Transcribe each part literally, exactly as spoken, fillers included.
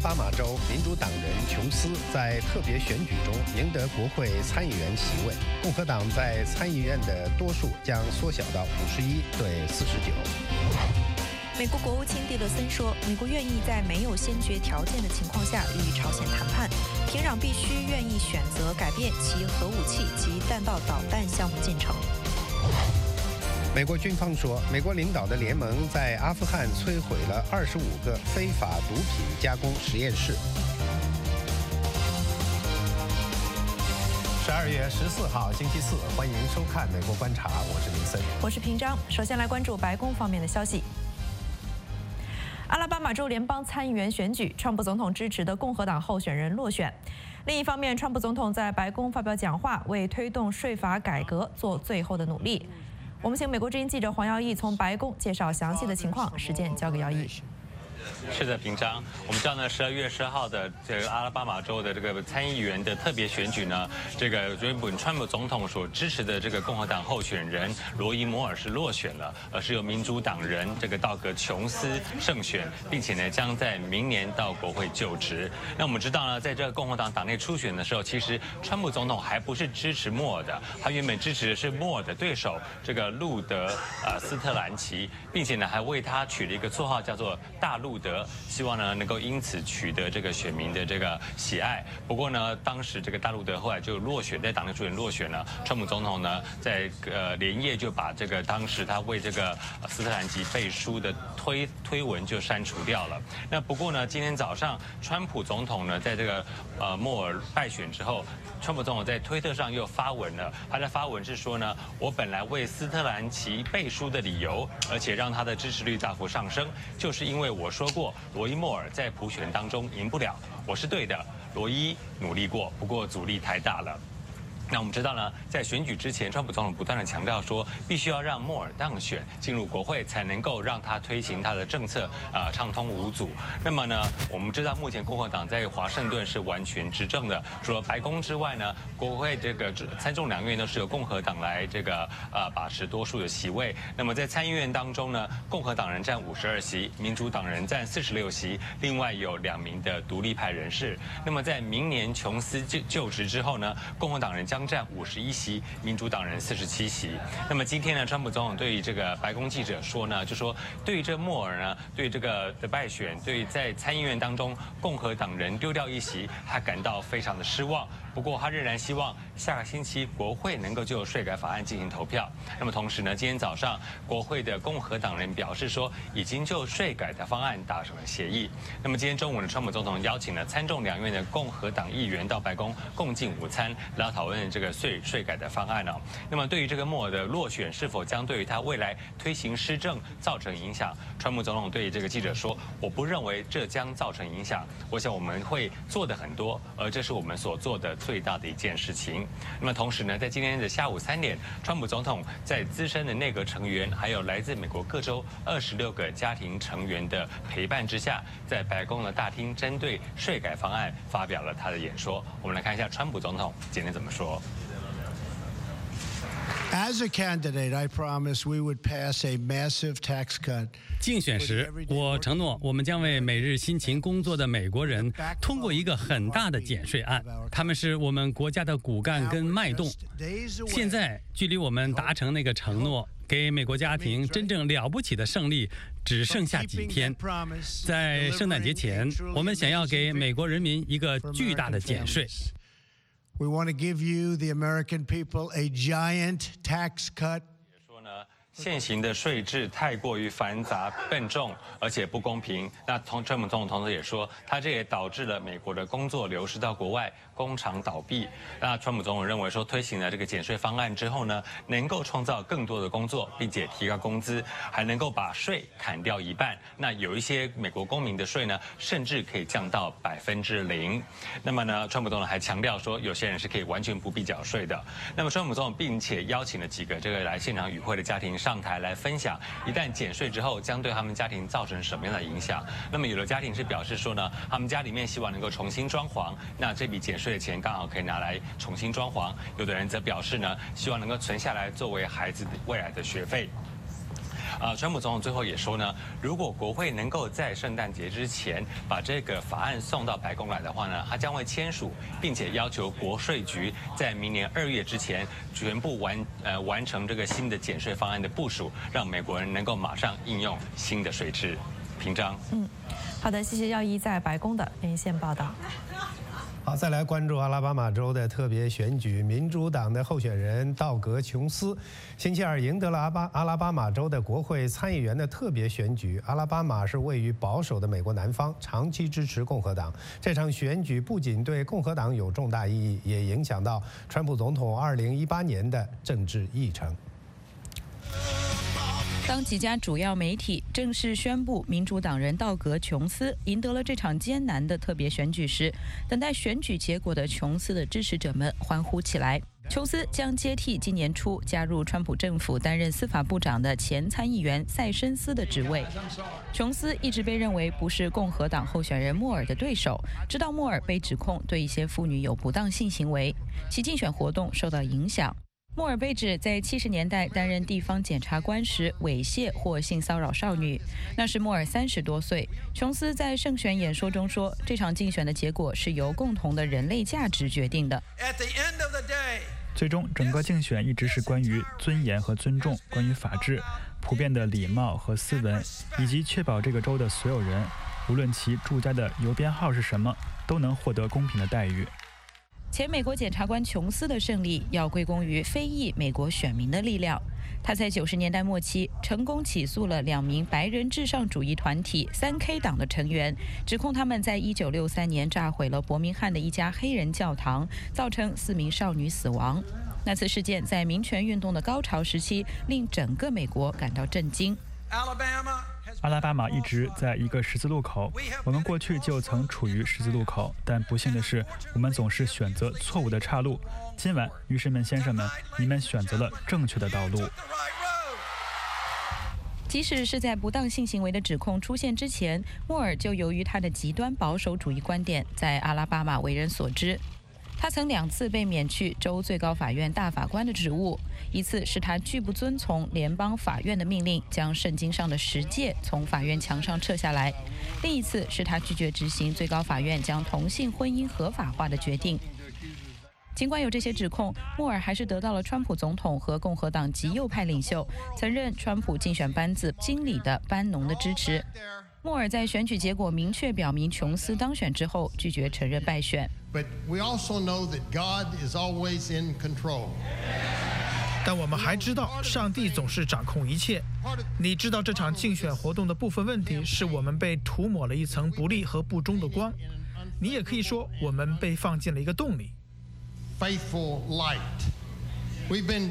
巴马州民主党人琼斯在特别选举中赢得国会参议员席位，共和党在参议院的多数将缩小到五十一对四十九。 美国国务卿蒂勒森说，美国愿意在没有先决条件的情况下与朝鲜谈判，平壤必须愿意选择改变其核武器及弹道导弹项目进程。 美国军方说，美国领导的联盟在阿富汗摧毁了二十五个非法毒品加工实验室。十二月十四号，星期四，欢迎收看《美国观察》，我是林森， 我是平章。首先来关注白宫方面的消息。阿拉巴马州联邦参议员选举，川普总统支持的共和党候选人落选。另一方面，川普总统在白宫发表讲话，为推动税法改革做最后的努力。我们请美国之音记者黄耀义从白宫介绍详细的情况，时间交给耀义。 是的，平章，我们知道呢，十二月十号的这个阿拉巴马州的这个参议员的特别选举呢，这个原本川普总统所支持的这个共和党候选人罗伊摩尔是落选了，而是由民主党人这个道格琼斯胜选，并且呢将在明年到国会就职。那我们知道呢，在这个共和党党内初选的时候，其实川普总统还不是支持摩尔的，他原本支持的是摩尔的对手这个路德呃斯特兰奇，并且呢还为他取了一个绰号叫做大路德。希望呢能够因此取得这个选民的这个喜爱。不过呢，当时这个大路德后来就落选，在党内初选落选了。川普总统呢在呃连夜就把这个当时他为这个斯特兰奇背书的推推文就删除掉了。那不过呢，今天早上川普总统呢在这个呃莫尔败选之后，川普总统在推特上又发文了。他的发文是说呢，我本来为斯特兰奇背书的理由，而且让他的支持率大幅上升，就是因为我说过。罗伊莫尔在普选当中赢不了，我是对的。罗伊努力过，不过阻力太大了。那我们知道呢，在选举之前，川普总统不断的强调说，必须要让莫尔当选进入国会，才能够让他推行他的政策啊、呃、畅通无阻。那么呢，我们知道目前共和党在华盛顿是完全执政的，除了白宫之外呢，国会这个参众两院都是由共和党来这个呃把持多数的席位。那么在参议院当中呢，共和党人占五十二席，民主党人占四十六席，另外有两名的独立派人士。那么在明年琼斯就就职之后呢，共和党人将占五十一席，民主党人四十七席。那么今天呢，川普总统对于这个白宫记者说呢，就说对于这莫尔呢，对于这个的败选，对于在参议院当中共和党人丢掉一席，他感到非常的失望。不过他仍然希望下个星期国会能够就税改法案进行投票。那么同时呢，今天早上国会的共和党人表示说，已经就税改的方案达成了协议。那么今天中午呢，川普总统邀请了参众两院的共和党议员到白宫共进午餐，来讨论这个税税改的方案哦。那么对于这个莫尔的落选是否将对于他未来推行施政造成影响，川普总统对这个记者说，我不认为这将造成影响，我想我们会做的很多，而这是我们所做的最大的一件事情。那么同时呢，在今天的下午三点，川普总统在资深的内阁成员，还有来自美国各州二十六个家庭成员的陪伴之下，在白宫的大厅针对税改方案发表了他的演说。我们来看一下川普总统今天怎么说。 As a candidate, I promised we would pass a massive tax cut. 竞选时，我承诺我们将为每日辛勤工作的美国人通过一个很大的减税案。他们是我们国家的骨干跟脉动。现在，距离我们达成那个承诺，给美国家庭真正了不起的胜利，只剩下几天。在圣诞节前，我们想要给美国人民一个巨大的减税。 We want to give you, the American people, a giant tax cut. 现行的税制太过于繁杂、笨重，而且不公平。那同川普总统同时也说，他这也导致了美国的工作流失到国外，工厂倒闭。那川普总统认为说，推行了这个减税方案之后呢，能够创造更多的工作，并且提高工资，还能够把税砍掉一半。那有一些美国公民的税呢，甚至可以降到百分之零。那么呢，川普总统还强调说，有些人是可以完全不必缴税的。那么川普总统并且邀请了几个这个来现场与会的家庭上台来分享，一旦减税之后将对他们家庭造成什么样的影响。那么有的家庭是表示说呢，他们家里面希望能够重新装潢，那这笔减税的钱刚好可以拿来重新装潢。有的人则表示呢，希望能够存下来作为孩子未来的学费。 啊，川普总统最后也说呢，如果国会能够在圣诞节之前把这个法案送到白宫来的话呢，他将会签署，并且要求国税局在明年二月之前全部完呃完成这个新的减税方案的部署，让美国人能够马上应用新的税制。平章， 嗯，好的，谢谢耀一在白宫的连线报道。 好，再来关注阿拉巴马州的特别选举，民主党的候选人道格·琼斯星期二赢得了阿巴阿拉巴马州的国会参议员的特别选举。阿拉巴马是位于保守的美国南方，长期支持共和党。这场选举不仅对共和党有重大意义，也影响到川普总统二零一八年的政治议程。 当几家主要媒体正式宣布民主党人道格·琼斯赢得了这场艰难的特别选举时，等待选举结果的琼斯的支持者们欢呼起来。琼斯将接替今年初加入川普政府担任司法部长的前参议员塞申斯的职位。琼斯一直被认为不是共和党候选人莫尔的对手，直到莫尔被指控对一些妇女有不当性行为，其竞选活动受到影响。莫尔被指在七十年代担任地方检察官时猥亵或性骚扰少女，那时莫尔三十多岁。琼斯在胜选演说中说，这场竞选的结果是由共同的人类价值决定的。 最终，整个竞选一直是关于尊严和尊重，关于法治、普遍的礼貌和斯文，以及确保这个州的所有人，无论其住家的邮编号是什么，都能获得公平的待遇。 前美国检察官琼斯的胜利要归功于非裔美国选民的力量。他在九十年代末期成功起诉了两名白人至上主义团体三 K 党的成员，指控他们在一九六三年炸毁了伯明翰的一家黑人教堂，造成四名少女死亡。那次事件在民权运动的高潮时期，令整个美国感到震惊。 阿拉巴马一直在一个十字路口，我们过去就曾处于十字路口，但不幸的是，我们总是选择错误的岔路。今晚，女士们、先生们，你们选择了正确的道路。 即使是在不当性行为的指控出现之前，莫尔就由于他的极端保守主义观点，在阿拉巴马为人所知。他曾两次被免去州最高法院大法官的职务，一次是他拒不遵从联邦法院的命令，将圣经上的十诫从法院墙上撤下来；另一次是他拒绝执行最高法院将同性婚姻合法化的决定。尽管有这些指控，莫尔还是得到了川普总统和共和党极右派领袖、曾任川普竞选班子经理的班农的支持。莫尔在选举结果明确表明琼斯当选之后，拒绝承认败选。 But we also know that God is always in control. 但我们还知道，上帝总是掌控一切。你知道这场竞选活动的部分问题是我们被涂抹了一层不利和不忠的光，你也可以说我们被放进了一个洞里。 Faithful light. We've been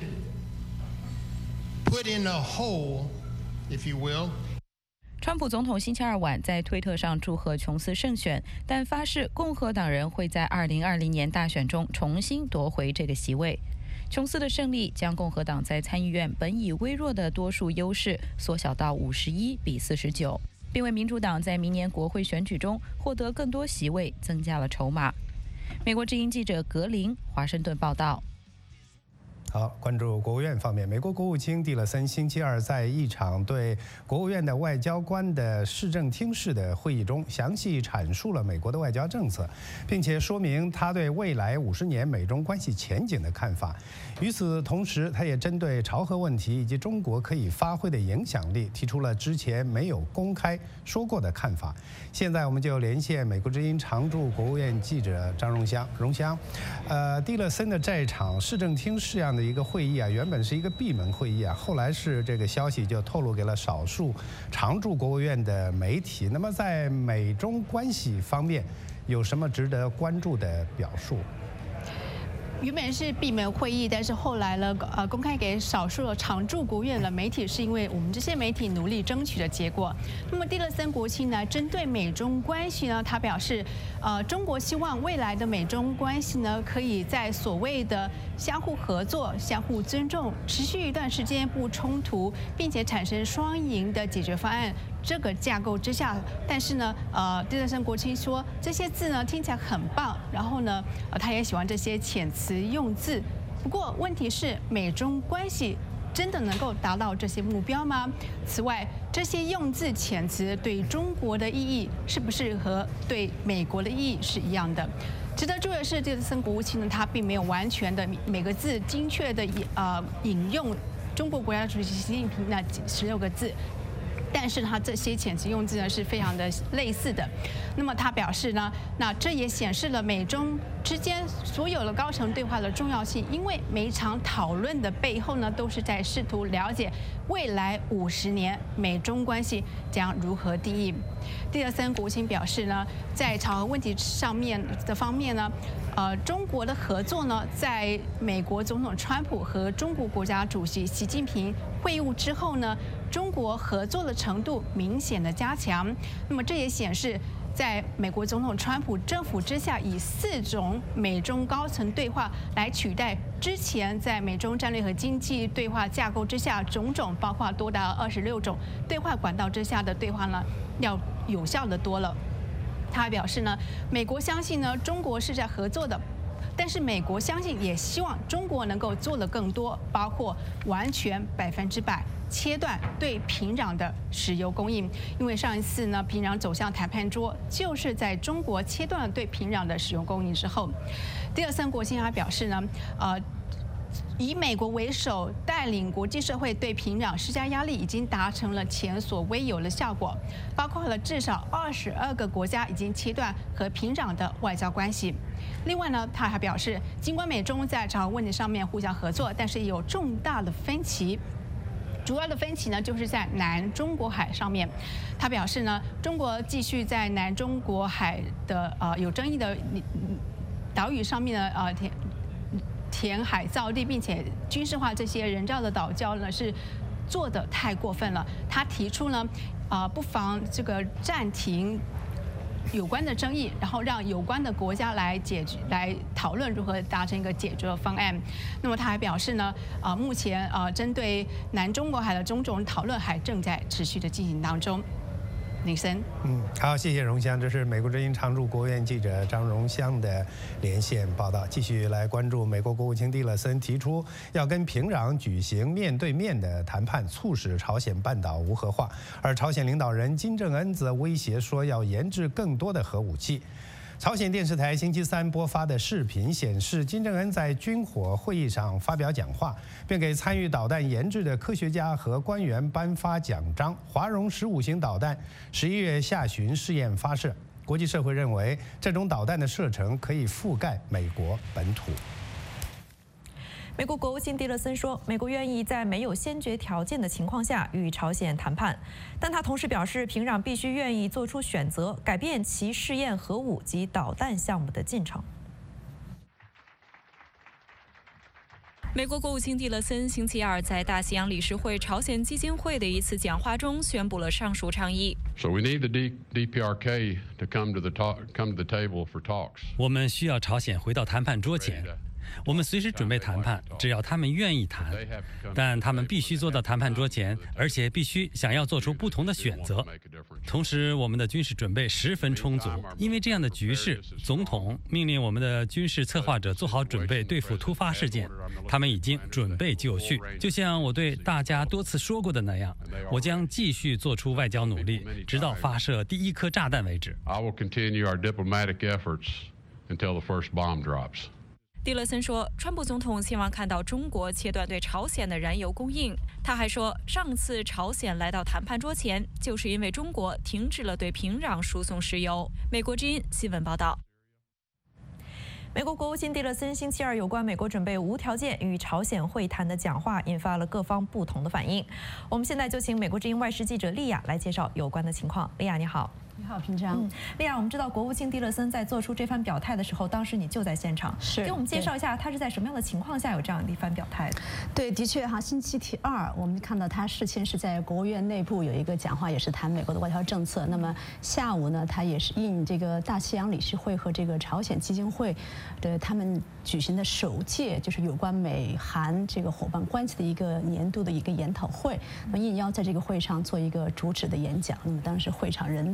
put in a hole, if you will. 川普总统星期二晚在推特上祝贺琼斯胜选，但发誓共和党人会在二零二零年大选中重新夺回这个席位。琼斯的胜利将共和党在参议院本已微弱的多数优势缩小到五十一比四十九，并为民主党在明年国会选举中获得更多席位增加了筹码。美国之音记者格林华盛顿报道。 好，关注国务院方面，美国国务卿蒂勒森星期二在一场对国务院的外交官的市政厅式的会议中，详细阐述了美国的外交政策，并且说明他对未来五十年美中关系前景的看法。与此同时，他也针对朝核问题以及中国可以发挥的影响力，提出了之前没有公开说过的看法。现在我们就连线美国之音常驻国务院记者张荣香，荣香，呃，蒂勒森的这场市政厅式样的一个会议啊，原本是一个闭门会议啊，后来是这个消息就透露给了少数常驻国务院的媒体。那么在美中关系方面，有什么值得关注的表述？ 原本是闭门会议，但是后来呢，呃，公开给少数的常驻国务院的媒体，是因为我们这些媒体努力争取的结果。那么蒂勒森国卿呢，针对美中关系呢，他表示，呃，中国希望未来的美中关系呢，可以在所谓的相互合作、相互尊重、持续一段时间不冲突，并且产生双赢的解决方案这个架构之下。但是呢，呃，蒂勒森国卿说这些字呢听起来很棒，然后呢，呃，他也喜欢这些遣词用字。不过问题是，美中关系真的能够达到这些目标吗？此外，这些用字遣词对中国的意义是不是和对美国的意义是一样的？值得注意的是，蒂勒森国务卿呢，他并没有完全的每个字精确的呃引用中国国家主席习近平那十六个字。但是他这些遣词用字呢是非常的类似的，那么他表示呢，那这也显示了美中之间所有的高层对话的重要性，因为每一场讨论的背后呢，都是在试图了解未来五十年美中关系将如何定义。蒂勒森国务卿表示呢，在朝核问题上面的方面呢，呃，中国的合作呢，在美国总统川普和中国国家主席习近平会晤之后呢，中国合作的程度明显的加强。那么这也显示，在美国总统川普政府之下，以四种美中高层对话来取代之前在美中战略和经济对话架构之下种种包括多达二十六种对话管道之下的对话呢，要有效的多了。他还表示呢，美国相信呢，中国是在合作的。但是美国相信，也希望中国能够做得更多，包括完全百分之百切断对平壤的石油供应。因为上一次呢，平壤走向谈判桌，就是在中国切断了对平壤的石油供应之后。蒂勒森国务卿还表示呢，呃。以美国为首，带领国际社会对平壤施加压力，已经达成了前所未有的效果，包括了至少二十二个国家已经切断和平壤的外交关系。另外呢，他还表示，尽管美中在朝核问题上面互相合作，但是也有重大的分歧。主要的分歧呢，就是在南中国海上面。他表示呢，中国继续在南中国海的呃有争议的岛屿上面呢，呃填。填海造地，并且军事化这些人造的岛礁呢，是做得太过分了。他提出呢，啊、呃，不妨这个暂停有关的争议，然后让有关的国家来解决、来讨论如何达成一个解决的方案。那么他还表示呢，啊、呃，目前啊、呃，针对南中国海的种种讨论还正在持续的进行当中。林森， 嗯，好，谢谢荣香，这是美国之音常驻国务院记者张荣香的连线报道。继续来关注美国国务卿蒂勒森提出要跟平壤举行面对面的谈判，促使朝鲜半岛无核化，而朝鲜领导人金正恩则威胁说要研制更多的核武器。朝鲜电视台星期三播发的视频显示，金正恩在军火会议上发表讲话，并给参与导弹研制的科学家和官员颁发奖章。华荣十五型导弹十一月下旬试验发射，国际社会认为这种导弹的射程可以覆盖美国本土。 美国国务卿蒂勒森说，美国愿意在没有先决条件的情况下与朝鲜谈判，但他同时表示，平壤必须愿意做出选择，改变其试验核武及导弹项目的进程。 美国国务卿蒂勒森星期二在大西洋理事会朝鲜基金会的一次讲话中宣布了上述倡议。 So we need the D P R K to come to the talk, come to the table for talks. 我们需要朝鲜回到谈判桌前。我们随时准备谈判，只要他们愿意谈，但他们必须坐到谈判桌前，而且必须想要做出不同的选择。同时，我们的军事准备十分充足，因为这样的局势，总统命令我们的军事策划者做好准备对付突发事件，他们已经准备就绪。就像我对大家多次说过的那样，我将继续做出外交努力，直到发射第一颗炸弹为止。 I will continue our diplomatic efforts until the first bomb drops. 蒂勒森说，川普总统希望看到中国切断对朝鲜的燃油供应。他还说，上次朝鲜来到谈判桌前，就是因为中国停止了对平壤输送石油。美国之音新闻报道。 美国国务卿蒂勒森星期二有关美国准备无条件与朝鲜会谈的讲话，引发了各方不同的反应。我们现在就请美国之音外事记者莉亚来介绍有关的情况。莉亚，你好。 你好，平常。 嗯，莉亚，我们知道国务卿蒂勒森在做出这番表态的时候，当时你就在现场， 是给我们介绍一下他是在什么样的情况下有这样的一番表态的？ 对，的确哈，星期二我们看到他事前是在国务院内部有一个讲话，也是谈美国的外交政策。那么下午呢，他也是应这个大西洋理事会和这个朝鲜基金会的他们举行的首届就是有关美韩这个伙伴关系的一个年度的一个研讨会，那么应邀在这个会上做一个主旨的演讲。那么当时会场人特别的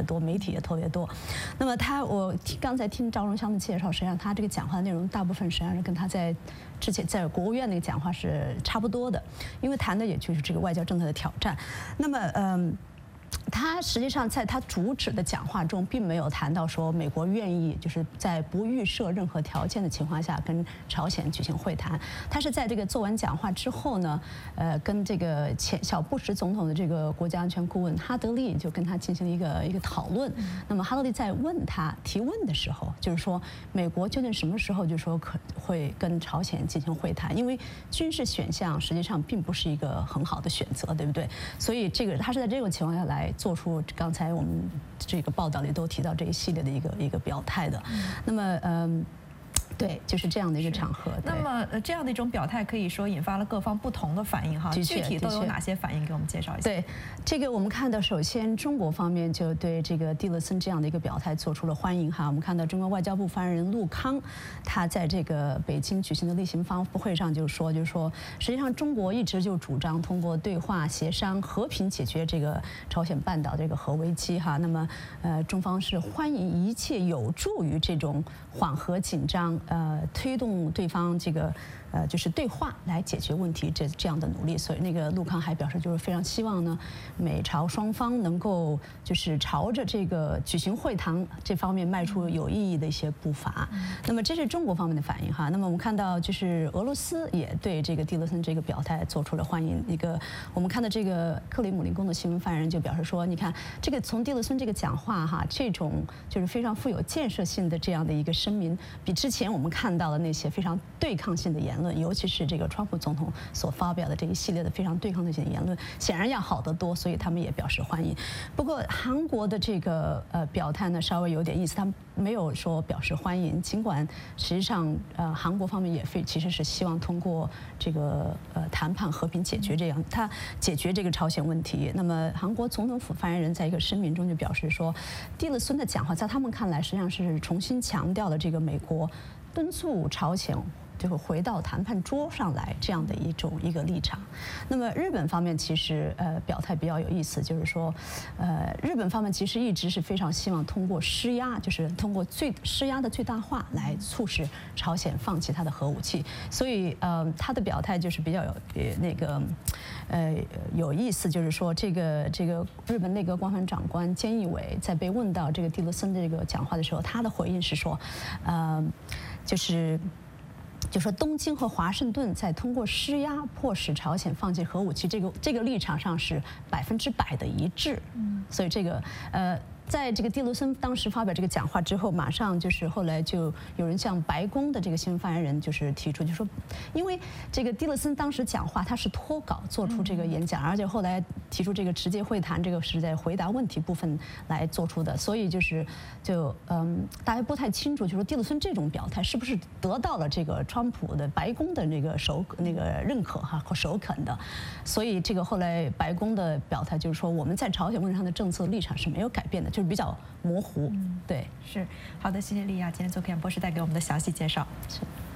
别多，媒体也特别多。那么他，我刚才听赵荣香的介绍，实际上他这个讲话的内容大部分实际上是跟他在之前在国务院那个讲话是差不多的，因为谈的也就是这个外交政策的挑战。那么，嗯。他实际上在他主旨的讲话中，并没有谈到说美国愿意就是在不预设任何条件的情况下跟朝鲜举行会谈。他是在这个做完讲话之后呢，呃，跟这个前小布什总统的这个国家安全顾问哈德利就跟他进行了一个一个讨论。那么哈德利在问他提问的时候，就是说美国究竟什么时候就说可会跟朝鲜进行会谈？因为军事选项实际上并不是一个很好的选择，对不对？所以这个他是在这种情况下来做出刚才我们这个报道里都提到这一系列的一个一个表态的。那么，嗯。对，就是这样的一个场合。 那么，呃，这样的一种表态可以说引发了各方不同的反应哈。具体都有哪些反应？给我们介绍一下。 对，这个我们看到，首先中国方面就对这个蒂勒森这样的一个表态做出了欢迎哈。我们看到中国外交部发言人陆康，他在这个北京举行的例行发布会上就说，就说实际上中国一直就主张通过对话协商和平解决这个朝鲜半岛这个核危机哈。那么，呃，中方是欢迎一切有助于这种缓和紧张。呃，推动对方这个呃，就是对话来解决问题这这样的努力，所以那个陆康还表示，就是非常希望呢，美朝双方能够就是朝着这个举行会谈这方面迈出有意义的一些步伐。那么这是中国方面的反应哈。那么我们看到，就是俄罗斯也对这个蒂勒森这个表态做出了欢迎。一个我们看到这个克里姆林宫的新闻发言人就表示说，你看这个从蒂勒森这个讲话哈，这种就是非常富有建设性的这样的一个声明，比之前我们看到的那些非常对抗性的言论，尤其是这个川普总统所发表的这一系列的非常对抗性的言论，显然要好得多，所以他们也表示欢迎。不过韩国的这个呃表态呢，稍微有点意思，他们没有说表示欢迎，尽管实际上呃韩国方面也非其实是希望通过这个呃谈判和平解决这样，他解决这个朝鲜问题。那么韩国总统府发言人在一个声明中就表示说，蒂勒森的讲话在他们看来实际上是重新强调了这个美国敦促朝鲜就会回到谈判桌上来这样的一种一个立场。那么日本方面其实呃表态比较有意思，就是说，呃日本方面其实一直是非常希望通过施压，就是通过最施压的最大化来促使朝鲜放弃它的核武器。所以呃他的表态就是比较有呃那个呃有意思，就是说这个这个日本内阁官房长官菅义伟在被问到这个蒂勒森的这个讲话的时候，他的回应是说，呃就是。就说东京和华盛顿在通过施压迫使朝鲜放弃核武器，这个这个立场上是百分之百的一致。嗯，所以这个呃。在这个蒂勒森当时发表这个讲话之后，马上就是后来就有人向白宫的这个新闻发言人就是提出，就说，因为这个蒂勒森当时讲话他是脱稿做出这个演讲，而且后来提出这个直接会谈，这个是在回答问题部分来做出的，所以就是就嗯，大家不太清楚，就说蒂勒森这种表态是不是得到了这个川普的白宫的那个首那个认可哈和首肯的，所以这个后来白宫的表态就是说，我们在朝鲜问题上的政策立场是没有改变的，就比较模糊。嗯，对， 是好的，谢谢莉亚今天做客演播室带给我们的详细介绍。是。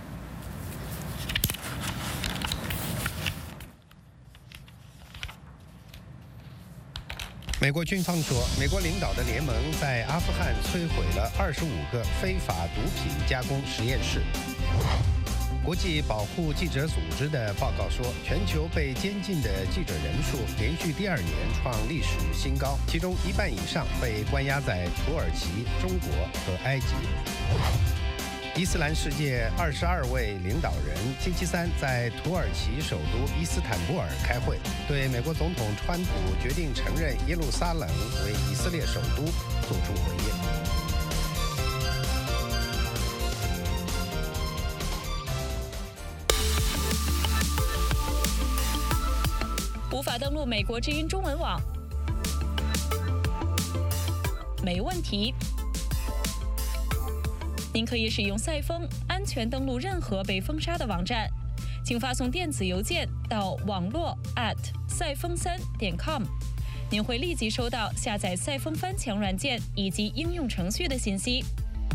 美国军方说，美国领导的联盟在阿富汗摧毁了二十五个非法毒品加工实验室。国际保护记者组织的报告说，全球被监禁的记者人数连续第二年创历史新高，其中一半以上被关押在土耳其、中国和埃及。伊斯兰世界二十二位领导人星期三在土耳其首都伊斯坦布尔开会，对美国总统川普决定承认耶路撒冷为以色列首都作出回应。 无法登录美国之音中文网，没问题。您可以使用赛风安全登录任何被封杀的网站，请发送电子邮件到网络 at 赛风三点 com， 您会立即收到下载赛风翻墙软件以及应用程序的信息。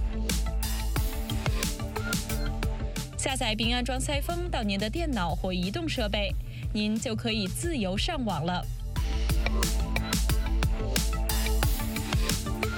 下载并安装赛风到您的电脑或移动设备，您就可以自由上网了。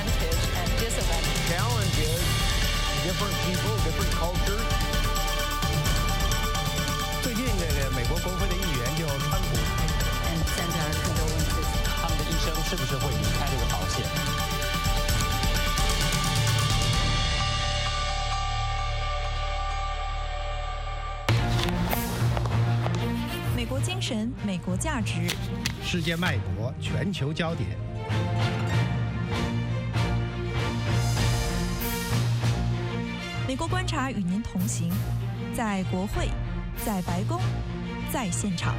advantage and disadvantage. Challenge is different people, different cultures. 最近这个美国国会的议员就川普 And send our condolences. 他们的医生是不是会离开这个保险？ 美国精神，美国价值， 世界脉搏，全球焦点。 美国观察与您同行，在国会，在白宫，在现场。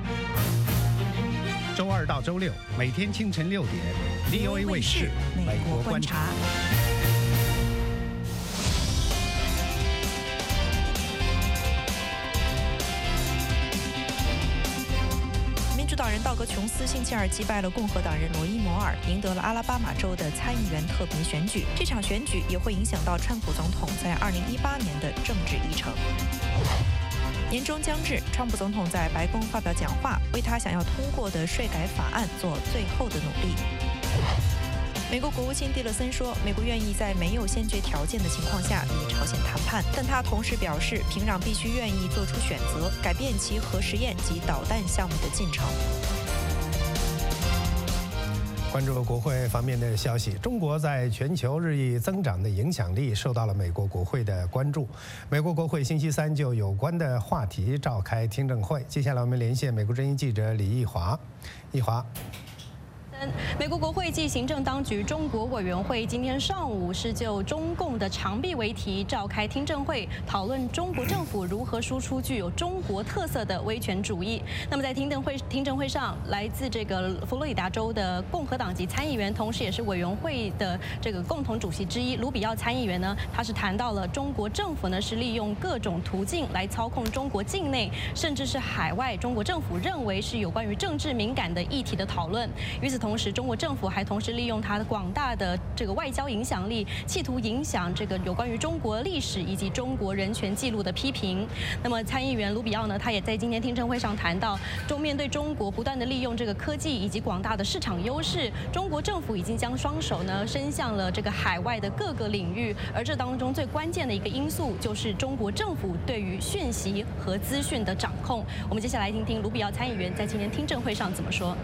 周二到周六，每天清晨六点 ，V O A 卫视《美国观察》。 民主党人道格·琼斯星期二击败了共和党人罗伊·摩尔，赢得了阿拉巴马州的参议员特别选举。这场选举也会影响到川普总统在二零一八年的政治议程。年终将至，川普总统在白宫发表讲话，为他想要通过的税改法案做最后的努力。美国国务卿蒂勒森说，美国愿意在没有先决条件的情况下与朝鲜谈判，但他同时表示，平壤必须愿意做出选择，改变其核实验及导弹项目的进程。 关注国会方面的消息，中国在全球日益增长的影响力受到了美国国会的关注。美国国会星期三就有关的话题召开听证会。接下来我们连线美国之音记者李义华，义华。 美国国会暨行政当局中国委员会今天上午是就中共的长臂为题召开听证会，讨论中国政府如何输出具有中国特色的威权主义。那么在听证会听证会上，来自这个佛罗里达州的共和党籍参议员，同时也是委员会的这个共同主席之一卢比奥参议员呢，他是谈到了中国政府呢是利用各种途径来操控中国境内，甚至是海外中国政府认为是有关于政治敏感的议题的讨论。与此同时，中国政府还同时利用它的广大的这个外交影响力，企图影响这个有关于中国历史以及中国人权记录的批评。那么参议员卢比奥呢，他也在今天听证会上谈到，中面对中国不断的利用这个科技以及广大的市场优势，中国政府已经将双手呢伸向了这个海外的各个领域，而这当中最关键的一个因素就是中国政府对于讯息和资讯的掌控。我们接下来听听卢比奥参议员在今天听证会上怎么说。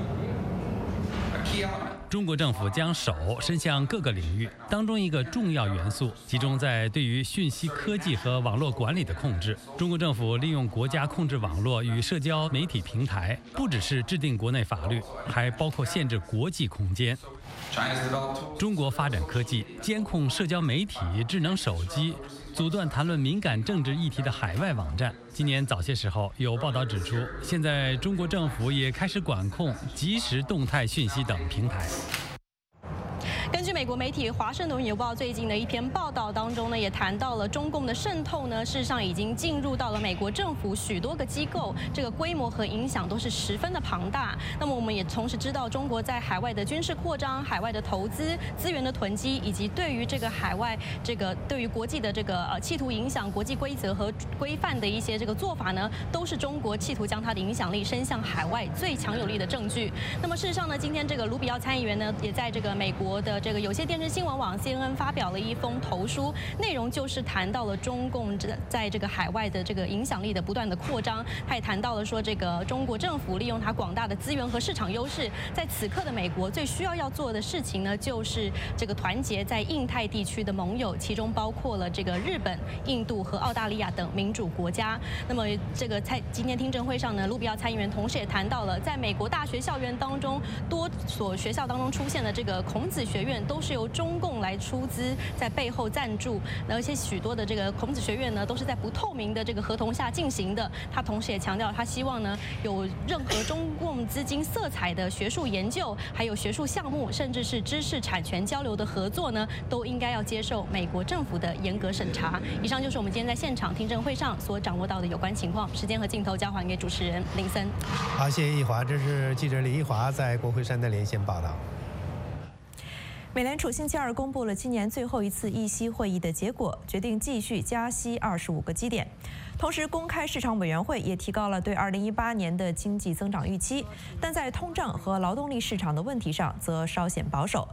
中国政府将手伸向各个领域，当中一个重要元素集中在对于讯息科技和网络管理的控制。中国政府利用国家控制网络与社交媒体平台，不只是制定国内法律，还包括限制国际空间。中国发展科技，监控社交媒体、智能手机，阻断谈论敏感政治议题的海外网站。今年早些时候有报道指出，现在中国政府也开始管控即时动态讯息等平台。 根据美国媒体《华盛顿邮报》最近的一篇报道当中呢，也谈到了中共的渗透呢，事实上已经进入到了美国政府许多个机构，这个规模和影响都是十分的庞大。那么我们也同时知道，中国在海外的军事扩张、海外的投资、资源的囤积，以及对于这个海外这个对于国际的这个呃企图影响国际规则和规范的一些这个做法呢，都是中国企图将它的影响力伸向海外最强有力的证据。那么事实上呢，今天这个卢比奥参议员呢，也在这个美国的这个有线电视新闻网 C N N 发表了一封投书，内容就是谈到了中共在这个海外的这个影响力的不断的扩张。他也谈到了说，这个中国政府利用它广大的资源和市场优势，在此刻的美国最需要要做的事情呢，就是这个团结在印太地区的盟友，其中包括了这个日本、印度和澳大利亚等民主国家。那么这个在今天听证会上呢，卢比奥参议员同时也谈到了，在美国大学校园当中，多所学校当中出现的这个孔子学院都是由中共来出资，在背后赞助，而且许多的这个孔子学院呢，都是在不透明的这个合同下进行的。他同时也强调，他希望呢，有任何中共资金色彩的学术研究，还有学术项目，甚至是知识产权交流的合作呢，都应该要接受美国政府的严格审查。以上就是我们今天在现场听证会上所掌握到的有关情况。时间和镜头交还给主持人林森。 好，谢谢易华，这是记者李易华在国会山的连线报道。 美联储星期二公布了今年最后一次议息会议的结果，决定继续加息二十五个基点。同时，公开市场委员会也提高了对二零一八年的经济增长预期，但在通胀和劳动力市场的问题上则稍显保守。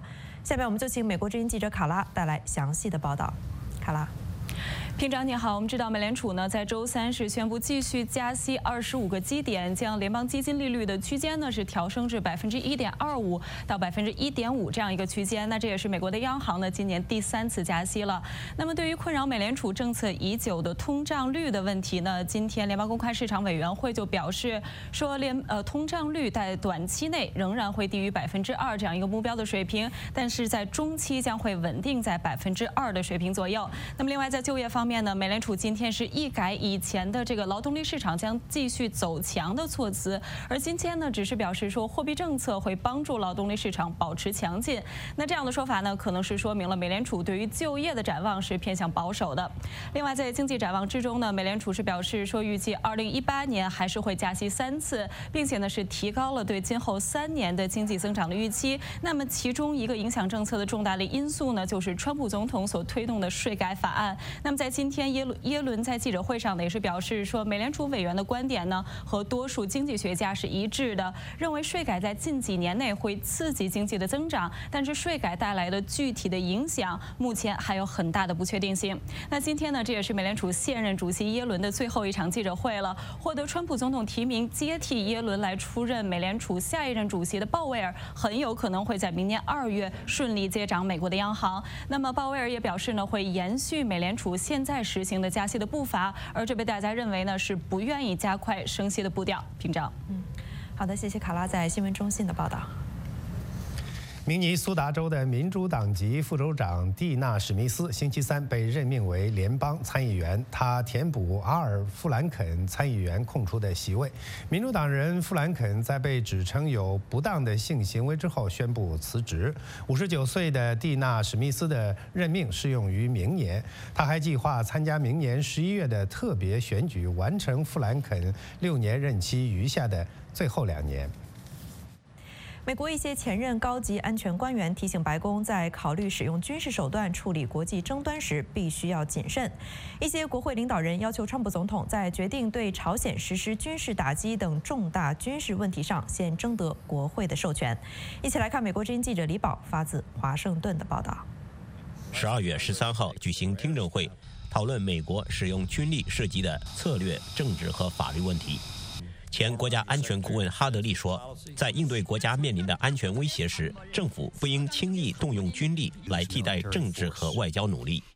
下面我们就请美国之音记者卡拉带来详细的报道。卡拉。 平长你好，我们知道美联储呢在周三是宣布继续加息二十五个基点，将联邦基金利率的区间呢是调升至百分之一点二五到百分之一点五这样一个区间。那这也是美国的央行呢今年第三次加息了。那么对于困扰美联储政策已久的通胀率的问题呢，今天联邦公开市场委员会就表示说联呃通胀率在短期内仍然会低于百分之二这样一个目标的水平，但是在中期将会稳定在百分之二的水平左右。那么另外在就业方面。方面呢，美联储今天是一改以前的这个劳动力市场将继续走强的措辞，而今天呢只是表示说货币政策会帮助劳动力市场保持强劲。那这样的说法呢，可能是说明了美联储对于就业的展望是偏向保守的。另外，在经济展望之中呢，美联储是表示说预计二零一八年还是会加息三次，并且呢是提高了对今后三年的经济增长的预期。那么其中一个影响政策的重大的因素呢，就是川普总统所推动的税改法案。那么在今天耶伦耶伦在记者会上呢也是表示说，美联储委员的观点呢和多数经济学家是一致的，认为税改在近几年内会刺激经济的增长，但是税改带来的具体的影响目前还有很大的不确定性。那今天呢，这也是美联储现任主席耶伦的最后一场记者会了。获得川普总统提名接替耶伦来出任美联储下一任主席的鲍威尔，很有可能会在明年二月顺利接掌美国的央行。那么鲍威尔也表示呢，会延续美联储现在实行的加息的步伐，而这被大家认为呢是不愿意加快升息的步调。屏障。 嗯，好的，谢谢卡拉在新闻中心的报道。 明尼苏达州的民主党籍副州长蒂娜·史密斯星期三被任命为联邦参议员，她填补阿尔·富兰肯参议员空出的席位。民主党人富兰肯在被指称有不当的性行为之后宣布辞职。五十九岁的蒂娜·史密斯的任命适用于明年，她还计划参加明年十一月的特别选举，完成富兰肯六年任期余下的最后两年。 美国一些前任高级安全官员提醒白宫，在考虑使用军事手段处理国际争端时，必须要谨慎。一些国会领导人要求川普总统在决定对朝鲜实施军事打击等重大军事问题上，先征得国会的授权。一起来看美国之音记者李宝发自华盛顿的报道。 十二月十三号举行听证会，讨论美国使用军力涉及的策略、政治和法律问题。前国家安全顾问哈德利说，在应对国家面临的安全威胁时，政府不应轻易动用军力来替代政治和外交努力。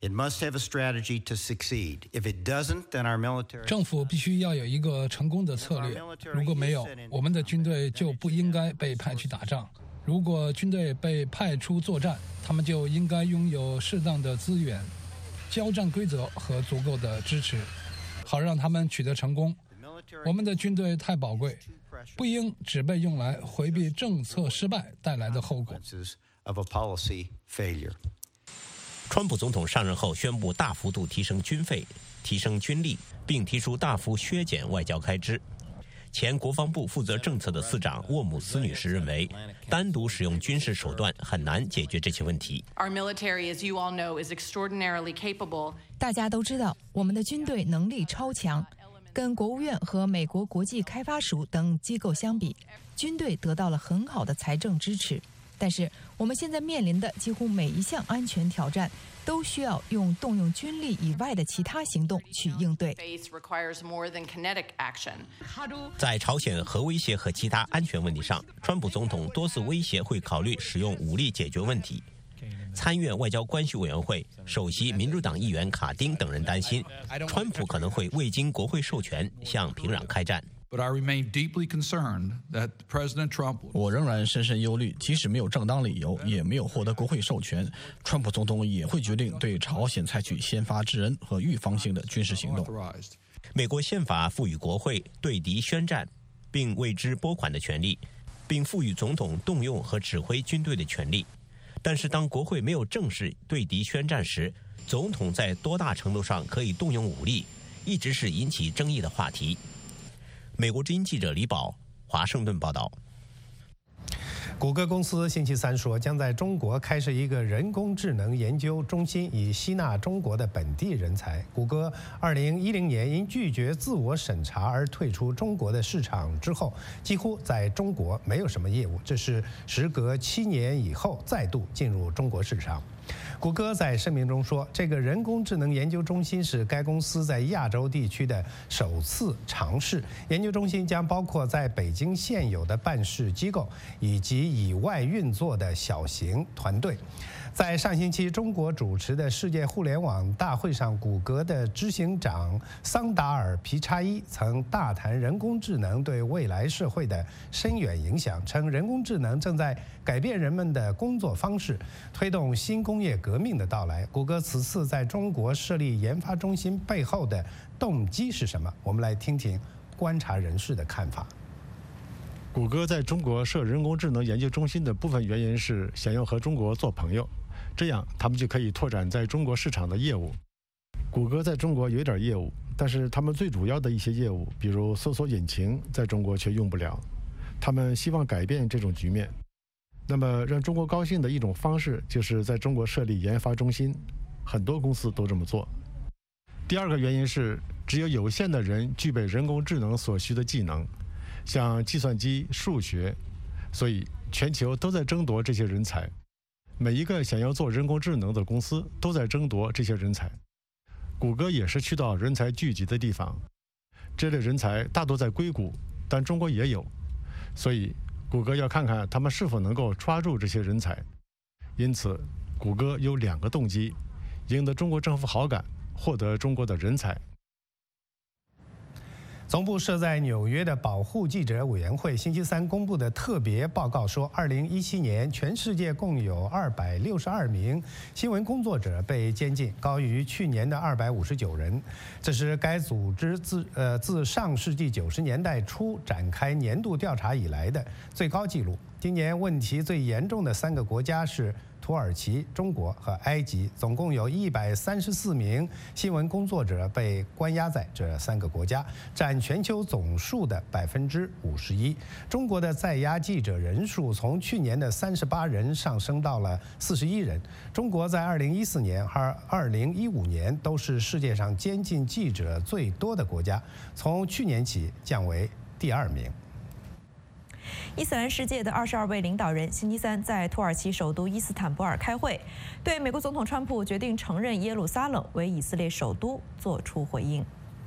政府必须要有一个成功的策略，如果没有，我们的军队就不应该被派去打仗。如果军队被派出作战，他们就应该拥有适当的资源、交战规则和足够的支持，好让他们取得成功。我们的军队太宝贵，不应只被用来回避政策失败带来的后果。 川普总统上任后宣布大幅度提升军费、提升军力，并提出大幅削减外交开支。前国防部负责政策的司长沃姆斯女士认为，单独使用军事手段很难解决这些问题。 大家都知道，我们的军队能力超强。跟国务院和美国国际开发署等机构相比，军队得到了很好的财政支持。但是我们现在面临的几乎每一项安全挑战，都需要用动用军力以外的其他行动去应对。 在朝鲜核威胁和其他安全问题上，川普总统多次威胁会考虑使用武力解决问题。参院外交关系委员会首席民主党议员卡丁等人担心，川普可能会未经国会授权向平壤开战。 我仍然深深忧虑，即使没有正当理由，也没有获得国会授权，川普总统也会决定对朝鲜采取先发制人和预防性的军事行动。 美国宪法赋予国会对敌宣战并为之拨款的权利，并赋予总统动用和指挥军队的权利。但是当国会没有正式对敌宣战时，总统在多大程度上可以动用武力，一直是引起争议的话题。美国之音记者李宝，华盛顿报道。 谷歌公司星期三说，将在中国开设一个人工智能研究中心，以吸纳中国的本地人才。谷歌二零一零年因拒绝自我审查而退出中国的市场之后，几乎在中国没有什么业务。这是时隔七年以后再度进入中国市场。谷歌在声明中说，这个人工智能研究中心是该公司在亚洲地区的首次尝试。研究中心将包括在北京现有的办事机构以及以外运作的小型团队。在上星期中国主持的世界互联网大会上，谷歌的执行长桑达尔·皮查伊曾大谈人工智能对未来社会的深远影响，称人工智能正在改变人们的工作方式，推动新工业革命的到来。谷歌此次在中国设立研发中心背后的动机是什么？我们来听听观察人士的看法。 谷歌在中国设人工智能研究中心的部分原因是想要和中国做朋友，这样他们就可以拓展在中国市场的业务。谷歌在中国有点业务，但是他们最主要的一些业务，比如搜索引擎，在中国却用不了。他们希望改变这种局面。那么让中国高兴的一种方式，就是在中国设立研发中心，很多公司都这么做。第二个原因是，只有有限的人具备人工智能所需的技能，像计算机、数学，所以全球都在争夺这些人才。每一个想要做人工智能的公司都在争夺这些人才。谷歌也是去到人才聚集的地方，这类人才大多在硅谷，但中国也有，所以谷歌要看看他们是否能够抓住这些人才。因此，谷歌有两个动机：赢得中国政府好感，获得中国的人才。 总部设在纽约的保护记者委员会星期三公布的特别报告说，二零一七年全世界共有二百六十二名新闻工作者被监禁，高于去年的二百五十九人。这是该组织自呃自上世纪九十年代初展开年度调查以来的最高纪录。今年问题最严重的三个国家是土耳其、中国和埃及，总共有一百三十四名新闻工作者被关押在这三个国家，占全球总数的百分之五十一。中国的在押记者人数从去年的三十八人上升到了四十一人。中国在二零一四年和二零一五年都是世界上监禁记者最多的国家，从去年起降为第二名。 伊斯兰世界的二十二位领导人星期三在土耳其首都伊斯坦布尔开会，对美国总统川普决定承认耶路撒冷为以色列首都作出回应。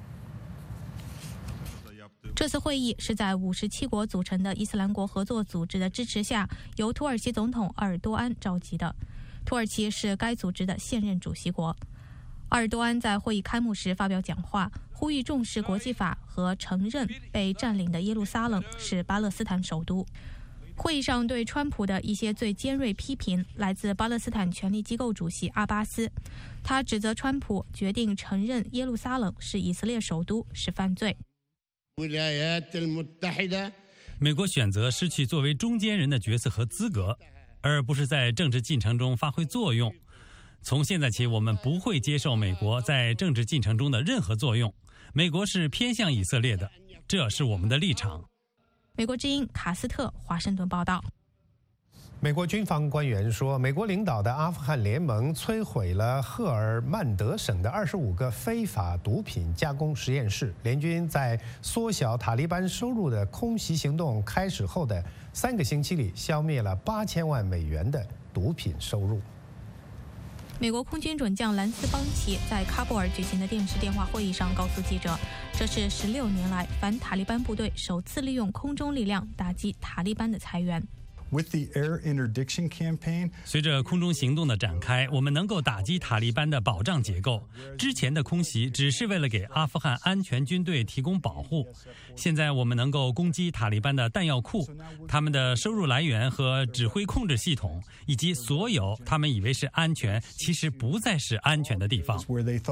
这次会议是在五十七国组成的伊斯兰国合作组织的支持下，由土耳其总统鄂尔多安召集的。土耳其是该组织的现任主席国。鄂尔多安在会议开幕时发表讲话，呼吁重视国际法和承认被占领的耶路撒冷是巴勒斯坦首都。会议上对川普的一些最尖锐批评来自巴勒斯坦权力机构主席阿巴斯，他指责川普决定承认耶路撒冷是以色列首都是犯罪。 美国选择失去作为中间人的角色和资格，而不是在政治进程中发挥作用。从现在起，我们不会接受美国在政治进程中的任何作用。美国是偏向以色列的，这是我们的立场。 美国之音卡斯特华盛顿报道。 美国军方官员说，美国领导的阿富汗联盟摧毁了赫尔曼德省的二十五个非法毒品加工实验室。联军在缩小塔利班收入的空袭行动开始后的三个星期里，消灭了八千万美元的毒品收入。 美国空军准将兰斯邦奇在喀布尔举行的电视电话会议上告诉记者，这是十六年来反塔利班部队首次利用空中力量打击塔利班的裁员。 随着空中行动的展开，我们能够打击塔利班的保障结构。之前的空袭只是为了给阿富汗安全军队提供保护，现在我们能够攻击塔利班的弹药库、他们的收入来源和指挥控制系统，以及所有他们以为是安全，其实不再是安全的地方。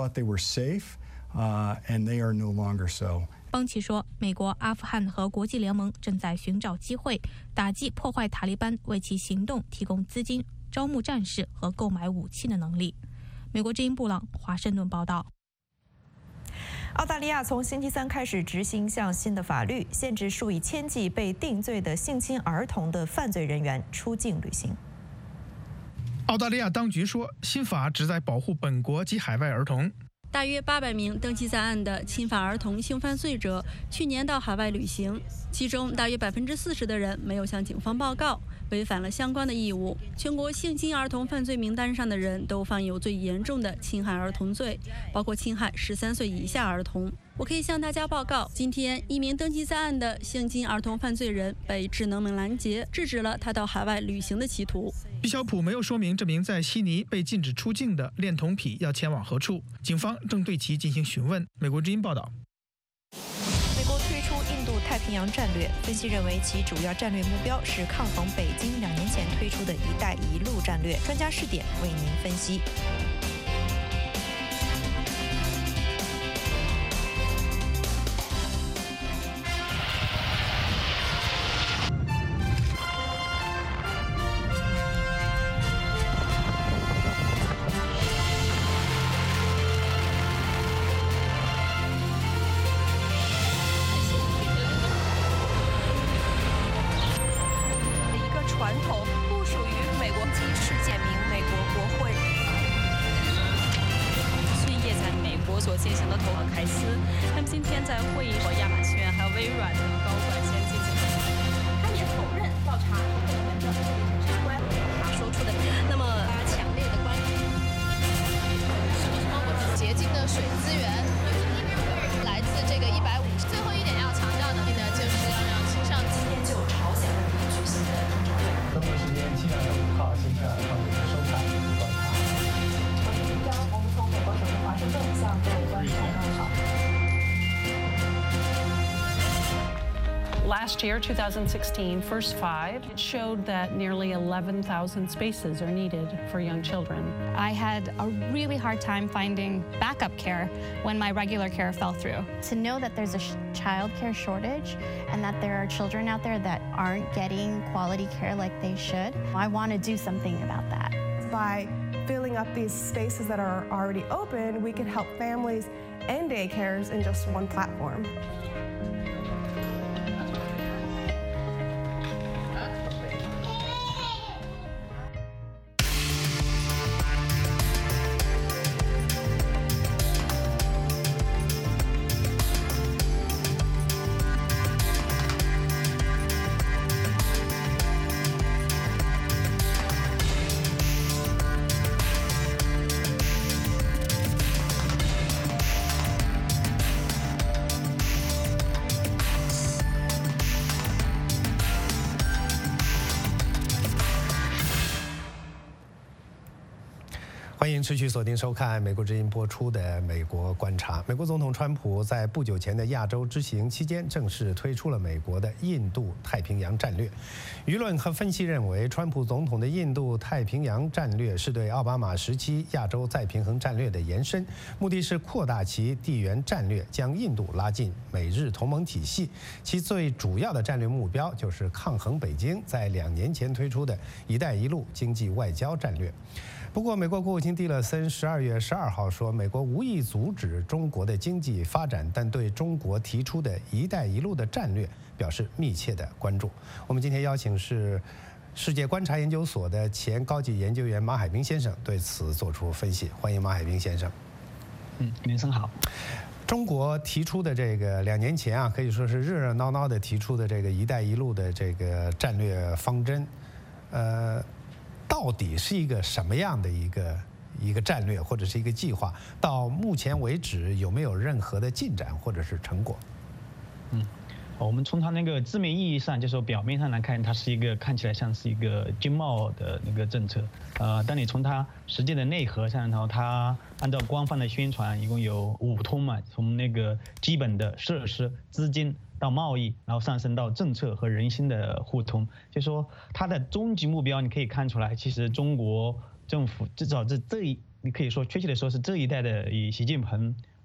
邦奇说，美国、阿富汗和国际联盟正在寻找机会，打击破坏塔利班为其行动提供资金、招募战士和购买武器的能力。美国之音布朗华盛顿报道。 澳大利亚从星期三开始执行一项新的法律，限制数以千计被定罪的性侵儿童的犯罪人员出境旅行。 澳大利亚当局说，新法旨在保护本国及海外儿童。 大约八百名登记在案的侵犯儿童性犯罪者去年到海外旅行，其中大约百分之四十的人没有向警方报告，违反了相关的义务。全国性侵儿童犯罪名单上的人都犯有最严重的侵害儿童罪，包括侵害十三岁以下儿童。我可以向大家报告，今天一名登记在案的性侵儿童犯罪人被智能门拦截，制止了他到海外旅行的企图。 毕晓普没有说明这名在悉尼被禁止出境的恋童癖要前往何处，警方正对其进行询问。美国之音报道。 美国推出印度太平洋战略，分析认为其主要战略目标是抗衡北京两年前推出的一带一路战略。专家视点为您分析。 所进行的投和凯斯，他们今天在会议和亚马逊还有微软的高管先进行。 他也否认调查和可能的相关。他说出的，那么他强烈的关于什么什么我洁净的水资源，来自这个一百五十。最后一点要强调的呢，就是要让青少年研究朝鲜问题举行的中朝会。 中国时间七月二十五号星期二，欢迎收看观察。 我们从美国首都华盛顿向各位观众问好。 Last year, two thousand sixteen, First Five, it showed that nearly eleven thousand spaces are needed for young children. I had a really hard time finding backup care when my regular care fell through. To know that there's a child care shortage and that there are children out there that aren't getting quality care like they should, I want to do something about that. By filling up these spaces that are already open, we can help families and daycares in just one platform. 欢迎持续锁定收看美国之音播出的《美国观察》。美国总统川普在不久前的亚洲之行期间，正式推出了美国的印度太平洋战略。舆论和分析认为，川普总统的印度太平洋战略是对奥巴马时期亚洲再平衡战略的延伸，目的是扩大其地缘战略，将印度拉进美日同盟体系。其最主要的战略目标就是抗衡北京在两年前推出的一带一路经济外交战略。不过，美国国务卿蒂勒森十二月十二号说，美国无意阻止中国的经济发展，但对中国提出的一带一路的战略表示密切的关注。我们今天邀请是世界观察研究所的前高级研究员马海兵先生对此做出分析。欢迎马海兵先生。 嗯，林生好。 中国提出的这个两年前啊，可以说是热热闹闹的提出的这个一带一路的这个战略方针，呃。到底是一个什么样的一个一个战略或者是一个计划？到目前为止有没有任何的进展或者是成果？ 嗯，我们从它那个字面意义上，就是说表面上来看，它是一个看起来像是一个经贸的那个政策。呃，但你从它实际的内核上，然后它按照官方的宣传，一共有五通嘛，从那个基本的设施、资金。到贸易，然后上升到政策和人心的互通，就说它的终极目标，你可以看出来，其实中国政府至少这这一，你可以说确切的说是这一代的以习近平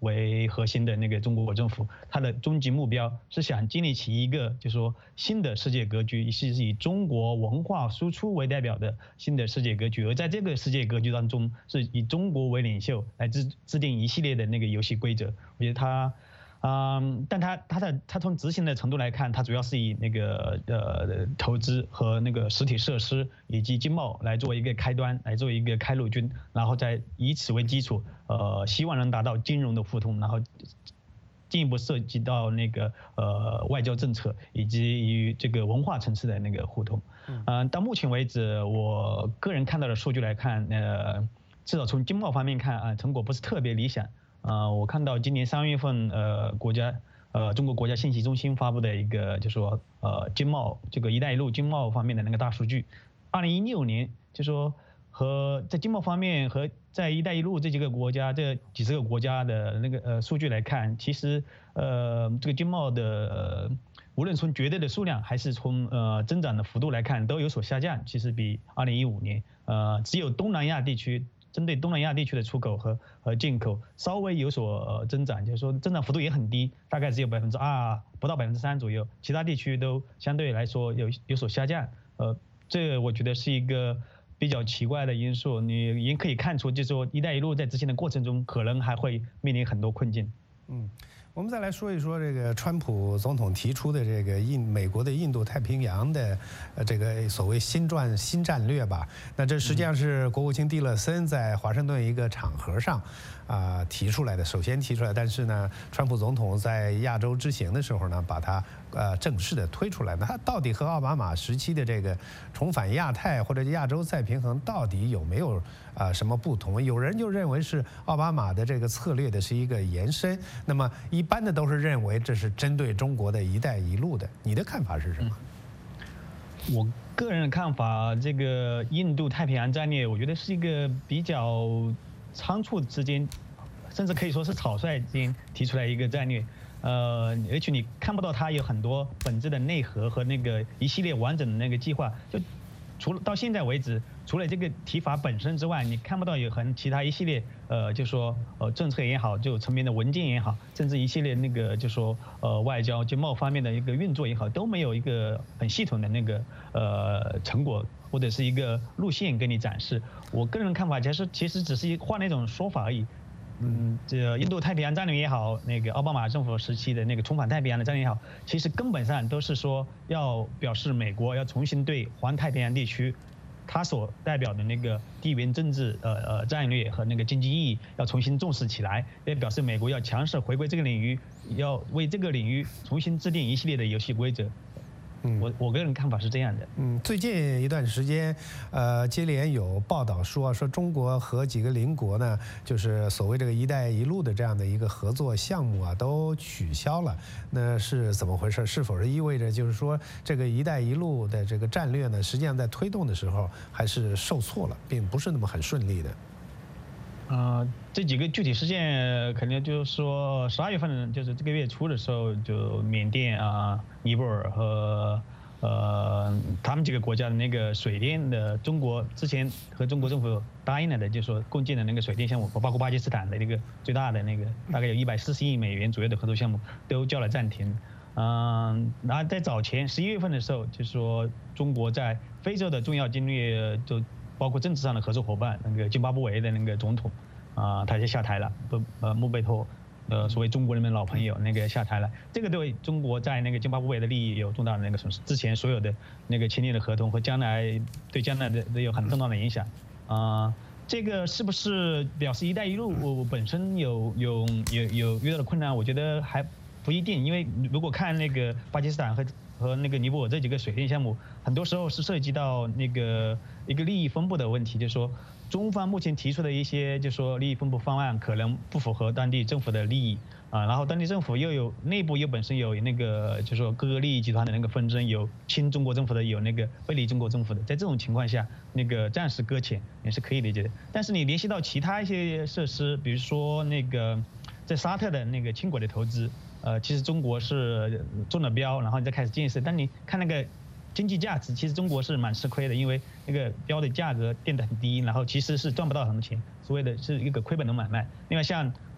为核心的那个中国政府，它的终极目标是想建立起一个就是说新的世界格局，是以中国文化输出为代表的新的世界格局。而在这个世界格局当中，是以中国为领袖来制制定一系列的那个游戏规则。我觉得它。嗯，但它它的它从执行的程度来看，它主要是以那个呃投资和那个实体设施以及经贸来作为一个开端，来作为一个开路军，然后再以此为基础，呃，希望能达到金融的互通，然后进一步涉及到那个呃外交政策以及与这个文化层次的那个互通。嗯、呃，到目前为止，我个人看到的数据来看，呃，至少从经贸方面看啊、呃，成果不是特别理想。呃，我看到今年三月份，呃，国家，呃，中国国家信息中心发布的一个，就说，呃，经贸这个“一带一路”经贸方面的那个大数据，二零一六年就说和在经贸方面和在“一带一路”这几个国家这几十个国家的那个呃数据来看，其实呃这个经贸的、呃、无论从绝对的数量还是从呃增长的幅度来看，都有所下降。其实比二零一五年，呃，只有东南亚地区。针对东南亚地区的出口和和进口稍微有所增长，就是说增长幅度也很低，大概只有百分之二不到百分之三左右，其他地区都相对来说有有所下降。呃，这个我觉得是一个比较奇怪的因素，你也可以看出，就是说“一带一路”在执行的过程中，可能还会面临很多困境。 嗯。我们再来说一说这个川普总统提出的这个印美国的印度太平洋的呃这个所谓新战新战略吧。那这实际上是国务卿蒂勒森在华盛顿一个场合上啊、呃、提出来的，首先提出来，但是呢，川普总统在亚洲之行的时候呢，把它呃正式的推出来。那它到底和奥巴马时期的这个重返亚太或者亚洲再平衡到底有没有啊、呃、什么不同？有人就认为是奥巴马的这个策略的是一个延伸，那么一一般的都是认为这是针对中国的一带一路的，你的看法是什么？ 嗯、我个人的看法，这个印度太平洋战略，我觉得是一个比较仓促之间，甚至可以说是草率之间提出来一个战略。呃，而且你看不到它有很多本质的内核和那个一系列完整的那个计划。就除了到现在为止，除了这个提法本身之外，你看不到有很其他一系列呃，就说呃政策也好，就层面的文件也好，甚至一系列那个就说呃外交经贸方面的一个运作也好，都没有一个很系统的那个呃成果或者是一个路线给你展示。我个人看法，其实其实只是换那种说法而已。嗯，这印度太平洋战略也好，那个奥巴马政府时期的那个重返太平洋的战略也好，其实根本上都是说要表示美国要重新对环太平洋地区，它所代表的那个地缘政治呃呃战略和那个经济意义要重新重视起来，也表示美国要强势回归这个领域，要为这个领域重新制定一系列的游戏规则。嗯，我我个人看法是这样的。 嗯，最近一段时间，呃，接连有报道说，说中国和几个邻国呢，就是所谓这个“一带一路”的这样的一个合作项目啊，都取消了。那是怎么回事？是否是意味着就是说，这个“一带一路”的这个战略呢，实际上在推动的时候还是受挫了，并不是那么很顺利的？ 呃，这几个具体事件，肯定就是说，十二月份就是这个月初的时候，就缅甸啊、尼泊尔和呃他们几个国家的那个水电的，中国之前和中国政府答应了的，就是说共建的那个水电项目，包括巴基斯坦的那个最大的那个，大概有一百四十亿美元左右的合作项目，都叫了暂停。嗯，然后在早前十一月份的时候，就是说中国在非洲的重要战略就。包括政治上的合作伙伴，那个津巴布韦的那个总统，啊、呃，他就下台了，不，呃，穆贝托，呃，所谓中国人民老朋友，那个下台了，这个对中国在那个津巴布韦的利益有重大的那个损失，之前所有的那个签订的合同和将来对将来的都有很重大的影响，啊、呃，这个是不是表示“一带一路”我本身有有有有遇到的困难？我觉得还不一定，因为如果看那个巴基斯坦和和那个尼泊尔这几个水电项目，很多时候是涉及到那个一个利益分布的问题，就是说中方目前提出的一些就是说利益分布方案可能不符合当地政府的利益啊，然后当地政府又有内部又本身有那个就是说各个利益集团的那个纷争，有亲中国政府的，有那个背离中国政府的，在这种情况下，那个暂时搁浅也是可以理解的。但是你联系到其他一些设施，比如说那个在沙特的那个轻轨的投资。呃，其实中国是中了标，然后你再开始建设。但你看那个经济价值，其实中国是蛮吃亏的，因为那个标的价格定得很低，然后其实是赚不到什么钱，所谓的是一个亏本的买卖。另外像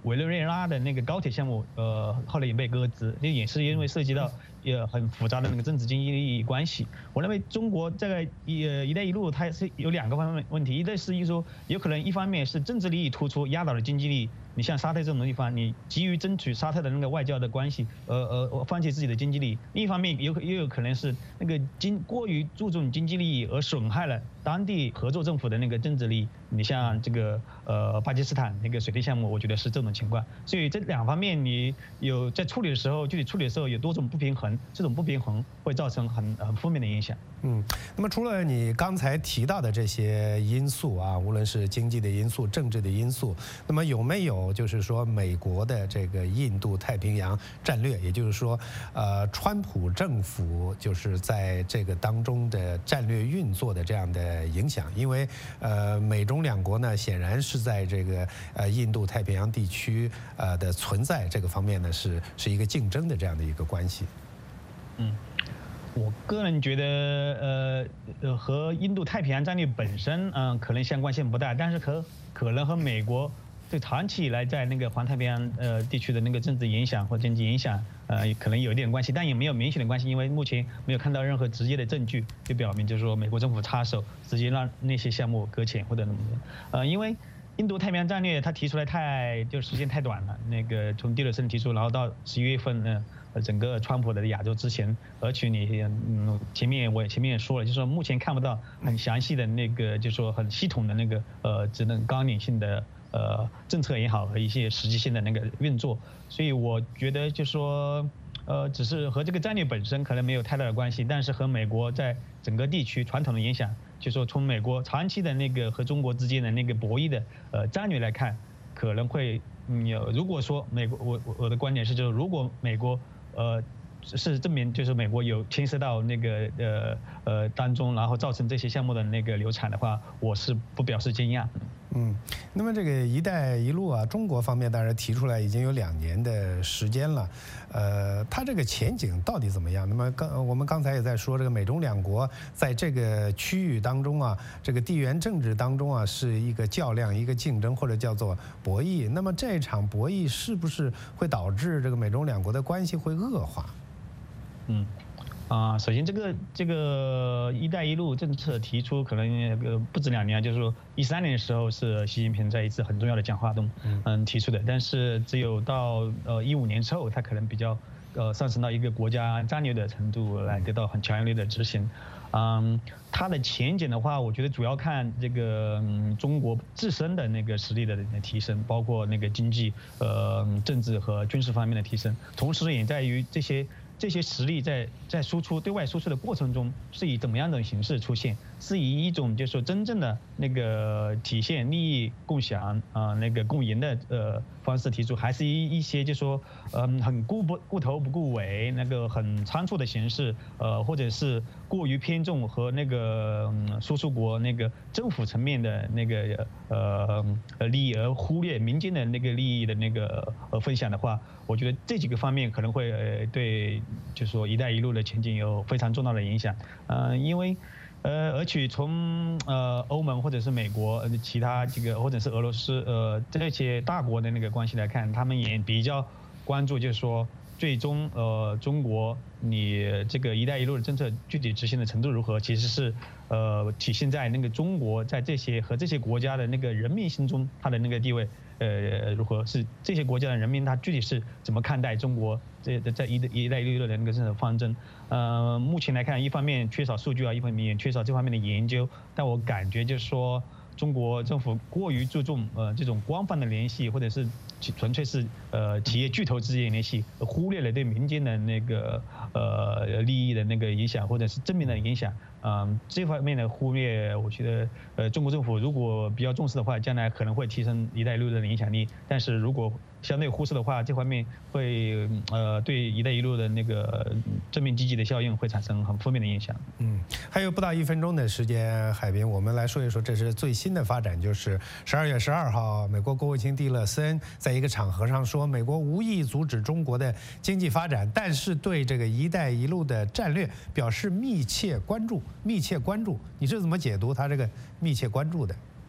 委内瑞拉的那个高铁项目，呃，后来也被搁置，这也是因为涉及到也很复杂的那个政治经济利益关系。我认为中国这个一“一带一路”它是有两个方面问题，一个是一说有可能一方面是政治利益突出，压倒了经济利益。你像沙特这种地方，你急于争取沙特的那个外交的关系，呃呃，放弃自己的经济利益；另一方面有又有可能是那个经过于注重经济利益而损害了当地合作政府的那个政治利益。你像这个呃巴基斯坦那个水利项目，我觉得是这种情况。所以这两方面你有在处理的时候，具体处理的时候有多种不平衡，这种不平衡会造成很很负面的影响。 嗯，那么除了你刚才提到的这些因素啊，无论是经济的因素、政治的因素，那么有没有就是说美国的这个印度太平洋战略，也就是说，呃，川普政府就是在这个当中的战略运作的这样的影响？因为呃，美中两国呢，显然是在这个呃印度太平洋地区呃的存在这个方面呢，是是一个竞争的这样的一个关系。 嗯。我个人觉得，呃呃，和印度太平洋战略本身，嗯、呃，可能相关性不大，但是和可能和美国对长期以来在那个环太平洋呃地区的那个政治影响或经济影响，呃，可能有一点关系，但也没有明显的关系，因为目前没有看到任何直接的证据就表明，就是说美国政府插手，直接让那些项目搁浅或者怎么样，呃，因为印度太平洋战略它提出来太就时间太短了，那个从蒂勒森提出，然后到十一月份呢。整个川普的亚洲之前，而且你嗯前面我前面也说了，就是说目前看不到很详细的那个，就是说很系统的那个呃职能纲领性的呃政策也好和一些实际性的那个运作，所以我觉得就是说呃只是和这个战略本身可能没有太大的关系，但是和美国在整个地区传统的影响，就是说从美国长期的那个和中国之间的那个博弈的呃战略来看，可能会嗯有如果说美国我我的观点是就是如果美国呃，是证明就是美国有牵涉到那个呃呃当中，然后造成这些项目的那个流产的话，我是不表示惊讶。 嗯，那么这个“一带一路”啊，中国方面当然提出来已经有两年的时间了，呃，它这个前景到底怎么样？那么刚我们刚才也在说，这个美中两国在这个区域当中啊，这个地缘政治当中啊，是一个较量、一个竞争，或者叫做博弈。那么这场博弈是不是会导致这个美中两国的关系会恶化？ 嗯。啊、呃，首先这个这个“一带一路”政策提出可能呃不止两年，就是说一三年的时候是习近平在一次很重要的讲话中嗯提出的，但是只有到呃一五年之后，他可能比较呃上升到一个国家战略的程度来得到很强烈的执行。嗯，它的前景的话，我觉得主要看这个、嗯、中国自身的那个实力的提升，包括那个经济、呃政治和军事方面的提升，同时也在于这些。这些实力在在输出对外输出的过程中，是以怎么样的形式出现？是以一种就是说真正的那个体现利益共享啊、呃、那个共赢的呃方式提出，还是一一些就是说嗯很顾不顾头不顾尾那个很仓促的形式，呃或者是过于偏重和那个、嗯、输出国那个政府层面的那个呃呃利益，而忽略民间的那个利益的那个呃分享的话，我觉得这几个方面可能会呃对。就是说“一带一路”的前景有非常重要的影响，呃，因为，呃，而且从呃欧盟或者是美国、呃、其他这个或者是俄罗斯呃这些大国的那个关系来看，他们也比较关注，就是说最终呃中国你这个“一带一路”的政策具体执行的程度如何，其实是呃体现在那个中国在这些和这些国家的那个人民心中它的那个地位。呃，如何是这些国家的人民，他具体是怎么看待中国这在一一带一路的那个政策方针？呃，目前来看，一方面缺少数据啊，一方面也缺少这方面的研究。但我感觉就是说，中国政府过于注重呃这种官方的联系，或者是纯粹是呃企业巨头之间的联系，忽略了对民间的那个呃利益的那个影响，或者是正面的影响。嗯、呃，这方面的忽略，我觉得呃中国政府如果比较重视的话，将来可能会提升“一带一路”的影响力。但是如果相对忽视的话，这方面会呃对“一带一路”的那个正面积极的效应会产生很负面的影响。 嗯，还有不到一分钟的时间，海滨，我们来说一说，这是最新的发展，就是十二月十二号，美国国务卿蒂勒森在一个场合上说，美国无意阻止中国的经济发展，但是对这个“一带一路”的战略表示密切关注。密切关注，你是怎么解读他这个密切关注的？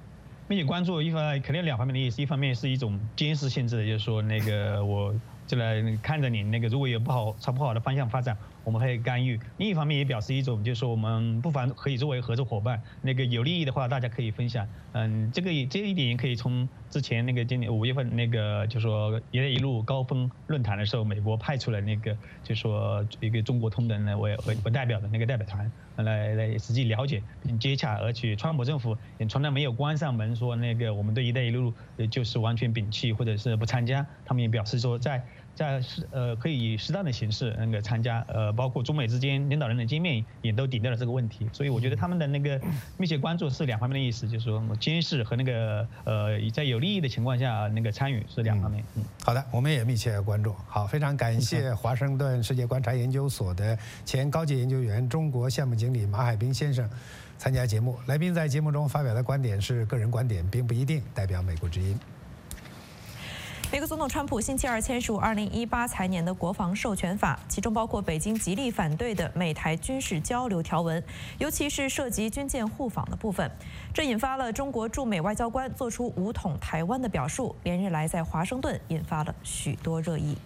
媒体关注一方肯定两方面的意思，一方面是一种监视性质的，就是说那个我就来看着你那个如果有不好朝不好的方向发展，我们会干预。另一方面也表示一种就是说我们不妨可以作为合作伙伴，那个有利益的话大家可以分享。嗯，这个这一点可以从之前那个今年五月份那个就说“一带一路”高峰论坛的时候，美国派出了那个就说一个中国通的那为为为代表的那个代表团来来实际了解并接洽，而且川普政府也从来没有关上门说那个我们对“一带一路”就是完全摒弃或者是不参加，他们也表示说在。在适呃可以以适当的形式那个参加，呃包括中美之间领导人的见面也都抵掉了这个问题，所以我觉得他们的那个密切关注是两方面的意思，就是说监视和那个呃在有利益的情况下那个参与是两方面。 嗯，好的，我们也密切关注。好，非常感谢华盛顿世界观察研究所的前高级研究员、中国项目经理马海兵先生参加节目。来宾在节目中发表的观点是个人观点，并不一定代表美国之音。 美国总统川普星期二签署二零一八财年的国防授权法，其中包括北京极力反对的美台军事交流条文，尤其是涉及军舰互访的部分。这引发了中国驻美外交官做出武统台湾的表述，连日来在华盛顿引发了许多热议。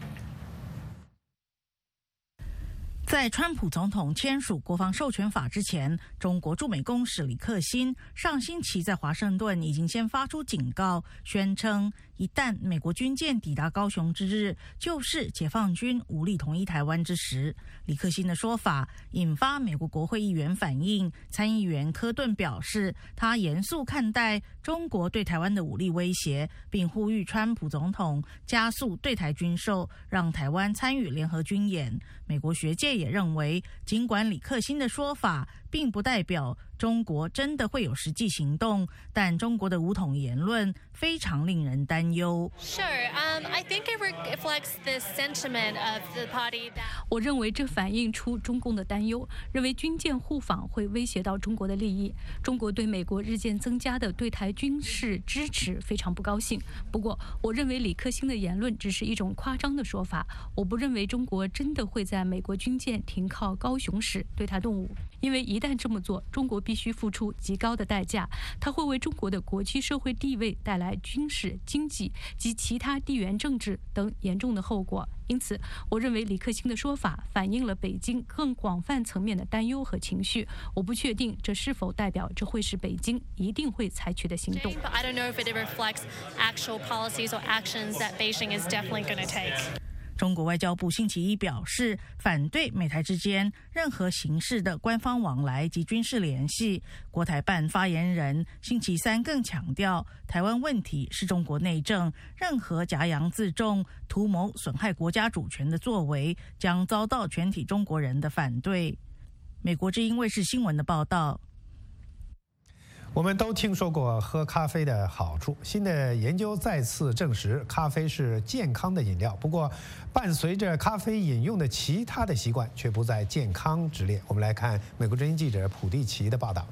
在川普总统签署国防授权法之前，中国驻美公使李克欣上星期在华盛顿已经先发出警告，宣称一旦美国军舰抵达高雄之日，就是解放军无力统一台湾之时。李克欣的说法引发美国国会议员反应，参议员科顿表示，他严肃看待中国对台湾的武力威胁，并呼吁川普总统加速对台军售，让台湾参与联合军演。美国学界也认为，尽管李克欣的说法并不代表中国真的会有实际行动，但中国的武统言论非常令人担忧。 Sure, um, I think it reflects the sentiment of the party that. 我认为这反映出中共的担忧，认为军舰互访会威胁到中国的利益。中国对美国日渐增加的对台军事支持非常不高兴。不过，我认为李克欣的言论只是一种夸张的说法。我不认为中国真的会在美国军舰停靠高雄时对台动武，因为一旦这么做，中国必须付出极高的代价，它会为中国的国际社会地位带来军事、经济及其他地缘政治等严重的后果。因此，我认为李克欣的说法反映了北京更广泛层面的担忧和情绪。我不确定这是否代表这会是北京一定会采取的行动。 But I don't know if it reflects actual policies or actions that Beijing is definitely going to take. 中国外交部星期一表示，反对美台之间任何形式的官方往来及军事联系。国台办发言人星期三更强调，台湾问题是中国内政，任何假洋自重、图谋损害国家主权的作为将遭到全体中国人的反对。美国之音卫视新闻的报道。 我们都听说过喝咖啡的好处，新的研究再次证实咖啡是健康的饮料。不过，伴随着咖啡饮用的其他的习惯却不在健康之列。我们来看美国之音记者普蒂奇的报道。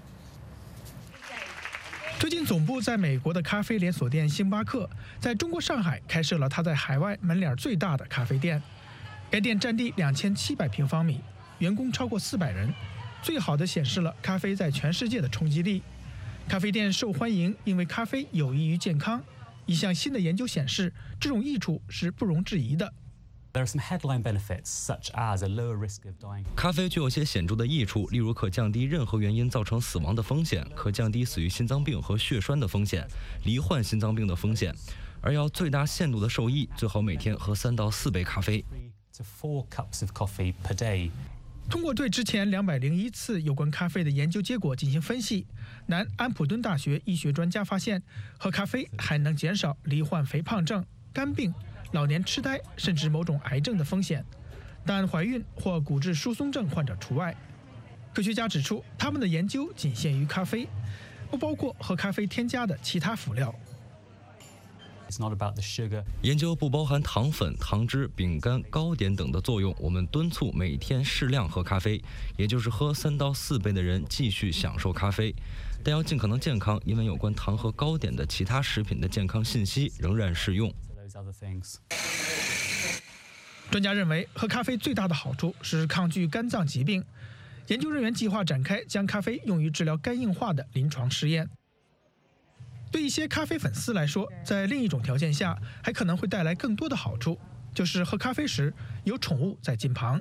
最近，总部在美国的咖啡连锁店星巴克在中国上海开设了它在海外门脸最大的咖啡店。该店占地两千七百平方米，员工超过四百人，最好的显示了咖啡在全世界的冲击力。咖啡店受欢迎，因为咖啡有益于健康。一项新的研究显示，这种益处是不容置疑的。 咖啡具有些显著的益处，例如可降低任何原因造成死亡的风险，可降低死于心脏病和血栓的风险，罹患心脏病的风险。而要最大限度的受益，最好每天喝三到四杯咖啡。 通过对之前两百零一次有关咖啡的研究结果进行分析，南安普敦大学医学专家发现，喝咖啡还能减少罹患肥胖症、肝病、老年痴呆甚至某种癌症的风险，但怀孕或骨质疏松症患者除外。科学家指出，他们的研究仅限于咖啡，不包括和咖啡添加的其他辅料。 研究不包含糖粉、糖汁、饼干、糕点等的作用。我们敦促每天适量喝咖啡，也就是喝三到四杯的人继续享受咖啡，但要尽可能健康，因为有关糖和糕点的其他食品的健康信息仍然适用。 专家认为，喝咖啡最大的好处是抗拒肝脏疾病。研究人员计划展开将咖啡用于治疗肝硬化的临床试验。 对一些咖啡粉丝来说，在另一种条件下，还可能会带来更多的好处，就是喝咖啡时有宠物在近旁。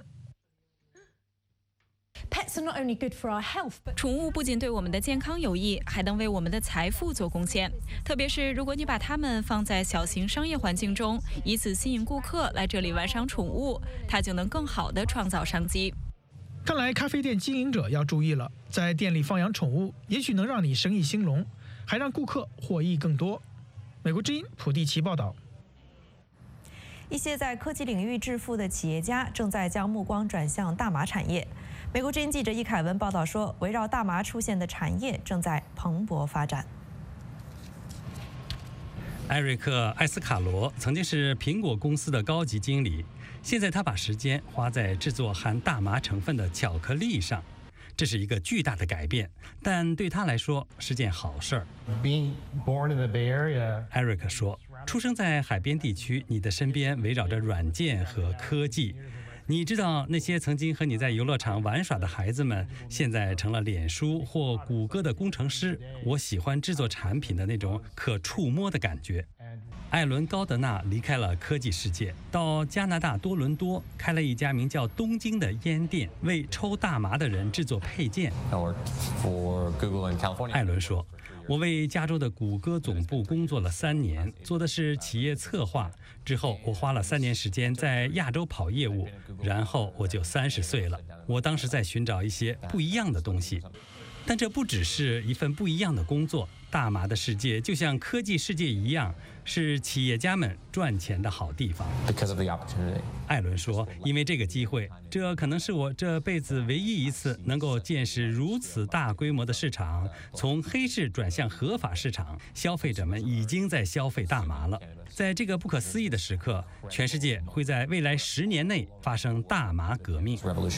宠物不仅对我们的健康有益，还能为我们的财富做贡献。特别是如果你把它们放在小型商业环境中，以此吸引顾客来这里玩赏宠物，它就能更好地创造商机。 看来咖啡店经营者要注意了，在店里放养宠物，也许能让你生意兴隆，还让顾客获益更多。美国之音普地奇报道。 一些在科技领域致富的企业家正在将目光转向大麻产业。美国之音记者易凯文报道说，围绕大麻出现的产业正在蓬勃发展。 艾瑞克·艾斯卡罗曾经是苹果公司的高级经理，现在他把时间花在制作含大麻成分的巧克力上。这是一个巨大的改变，但对他来说是件好事儿。艾瑞克说，出生在海边地区，你的身边围绕着软件和科技。你知道那些曾经和你在游乐场玩耍的孩子们，现在成了脸书或谷歌的工程师。我喜欢制作产品的那种可触摸的感觉。艾伦·高德纳离开了科技世界，到加拿大多伦多开了一家名叫东京的烟店，为抽大麻的人制作配件。艾伦说，我为加州的谷歌总部工作了三年，做的是企业策划。之后我花了三年时间在亚洲跑业务，然后我就三十岁了。我当时在寻找一些不一样的东西，但这不只是一份不一样的工作。大麻的世界就像科技世界一样，是企业家们赚钱的好地方。艾伦说，因为这个机会，这可能是我这辈子唯一一次能够见识如此大规模的市场从黑市转向合法市场，消费者们已经在消费大麻了。在这个不可思议的时刻，全世界会在未来十年内发生大麻革命。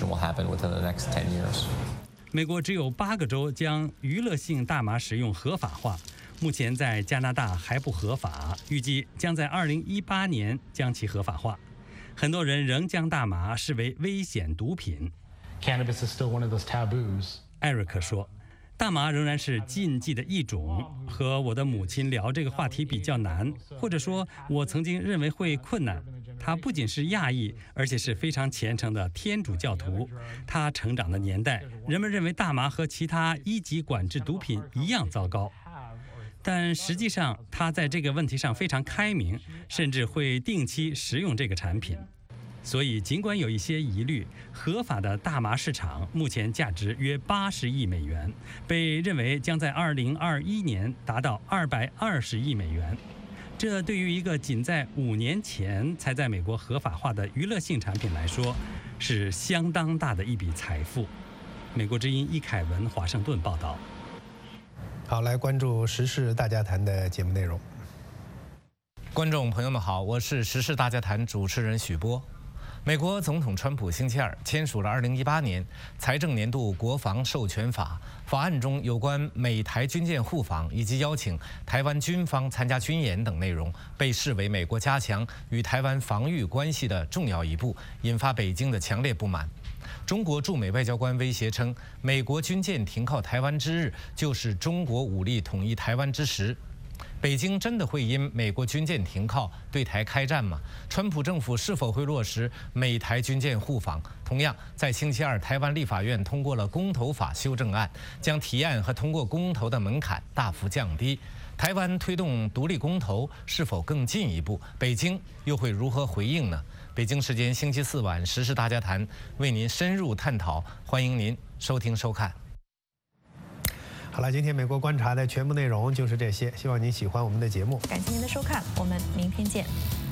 美国只有八个州将娱乐性大麻使用合法化，目前在加拿大还不合法，预计将在二零一八年将其合法化。很多人仍将大麻视为危险毒品。 Cannabis is still one of those taboos. 艾瑞克说，大麻仍然是禁忌的一种。和我的母亲聊这个话题比较难，或者说我曾经认为会困难。他不仅是亚裔，而且是非常虔诚的天主教徒。他成长的年代，人们认为大麻和其他一级管制毒品一样糟糕。但实际上，他在这个问题上非常开明，甚至会定期食用这个产品。所以，尽管有一些疑虑，合法的大麻市场目前价值约八十亿美元，被认为将在二零二一年达到二百二十亿美元。这对于一个仅在五年前才在美国合法化的娱乐性产品来说，是相当大的一笔财富。美国之音易凯文华盛顿报道。 好，来关注时事大家谈的节目内容。 观众朋友们好，我是时事大家谈主持人许波。美国总统川普星期二签署了二零一八年财政年度国防授权法，法案中有关美台军舰互访以及邀请台湾军方参加军演等内容，被视为美国加强与台湾防御关系的重要一步，引发北京的强烈不满。中国驻美外交官威胁称，美国军舰停靠台湾之日，就是中国武力统一台湾之时。北京真的会因美国军舰停靠对台开战吗？川普政府是否会落实美台军舰互访？同样，在星期二，台湾立法院通过了公投法修正案，将提案和通过公投的门槛大幅降低。台湾推动独立公投是否更进一步？北京又会如何回应呢？北京时间星期四晚，时事大家谈为您深入探讨，欢迎您收听收看。 好了，今天美国观察的全部内容就是这些，希望您喜欢我们的节目。 感谢您的收看，我们明天见。